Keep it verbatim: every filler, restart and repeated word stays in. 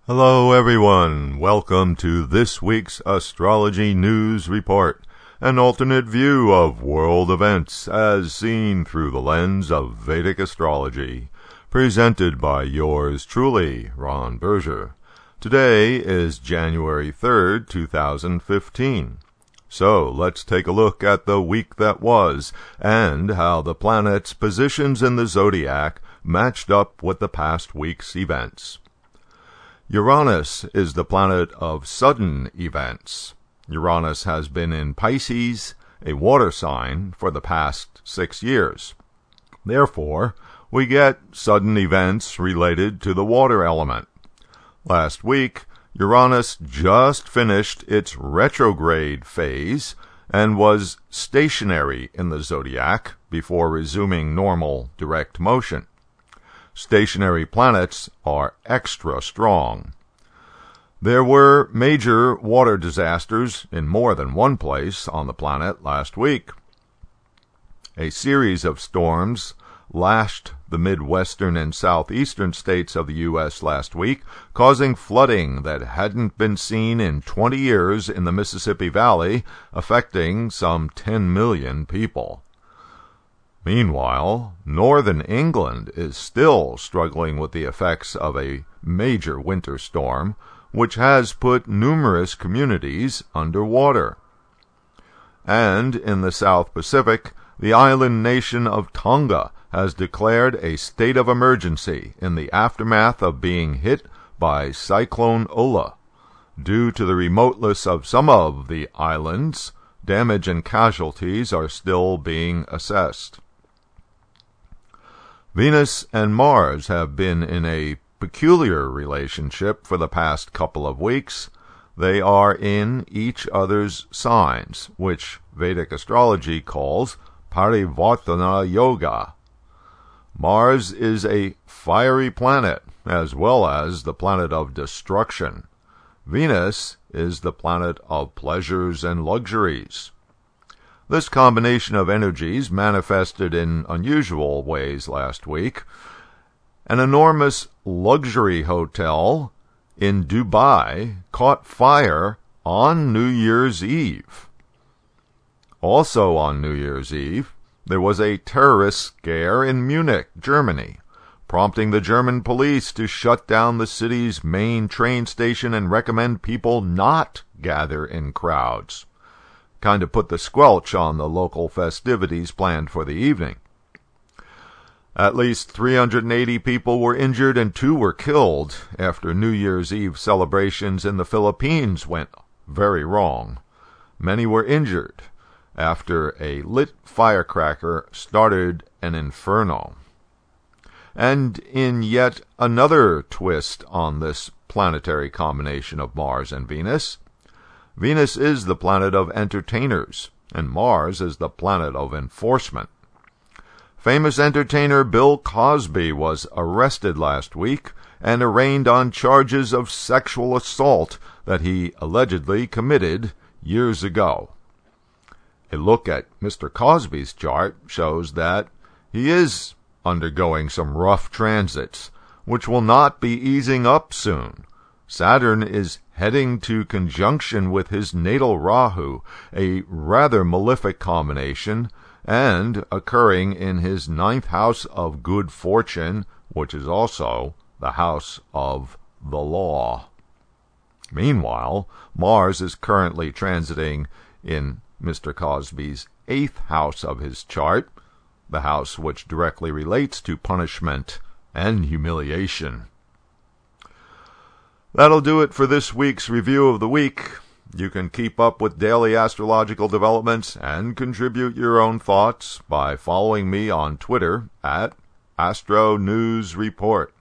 Hello everyone, welcome to this week's Astrology News Report, an alternate view of world events as seen through the lens of Vedic astrology, presented by yours truly, Ron Berger. Today is January third, two thousand fifteen. So let's take a look at the week that was, and how the planets' positions in the zodiac matched up with the past week's events. Uranus is the planet of sudden events. Uranus has been in Pisces, a water sign, for the past six years. Therefore, we get sudden events related to the water element. Last week, Uranus just finished its retrograde phase and was stationary in the zodiac before resuming normal direct motion. Stationary planets are extra strong. There were major water disasters in more than one place on the planet last week. A series of storms lashed the midwestern and southeastern states of the U S last week, causing flooding that hadn't been seen in twenty years in the Mississippi Valley, affecting some ten million people. Meanwhile, northern England is still struggling with the effects of a major winter storm, which has put numerous communities underwater. And in the South Pacific, the island nation of Tonga has declared a state of emergency in the aftermath of being hit by Cyclone Ola. Due to the remoteness of some of the islands, damage and casualties are still being assessed. Venus and Mars have been in a peculiar relationship for the past couple of weeks. They are in each other's signs, which Vedic astrology calls Parivartana Yoga. Mars is a fiery planet, as well as the planet of destruction. Venus is the planet of pleasures and luxuries. This combination of energies manifested in unusual ways last week. An enormous luxury hotel in Dubai caught fire on New Year's Eve. Also on New Year's Eve, there was a terrorist scare in Munich, Germany, prompting the German police to shut down the city's main train station and recommend people not gather in crowds. Kind of put the squelch on the local festivities planned for the evening. At least three hundred eighty people were injured and two were killed after New Year's Eve celebrations in the Philippines went very wrong. Many were injured after a lit firecracker started an inferno. And in yet another twist on this planetary combination of Mars and Venus, Venus is the planet of entertainers, and Mars is the planet of enforcement. Famous entertainer Bill Cosby was arrested last week and arraigned on charges of sexual assault that he allegedly committed years ago. A look at Mister Cosby's chart shows that he is undergoing some rough transits, which will not be easing up soon. Saturn is heading to conjunction with his natal Rahu, a rather malefic combination, and occurring in his ninth house of good fortune, which is also the house of the law. Meanwhile, Mars is currently transiting in Mister Cosby's eighth house of his chart, the house which directly relates to punishment and humiliation. That'll do it for this week's review of the week. You can keep up with daily astrological developments and contribute your own thoughts by following me on Twitter at Astro News Report.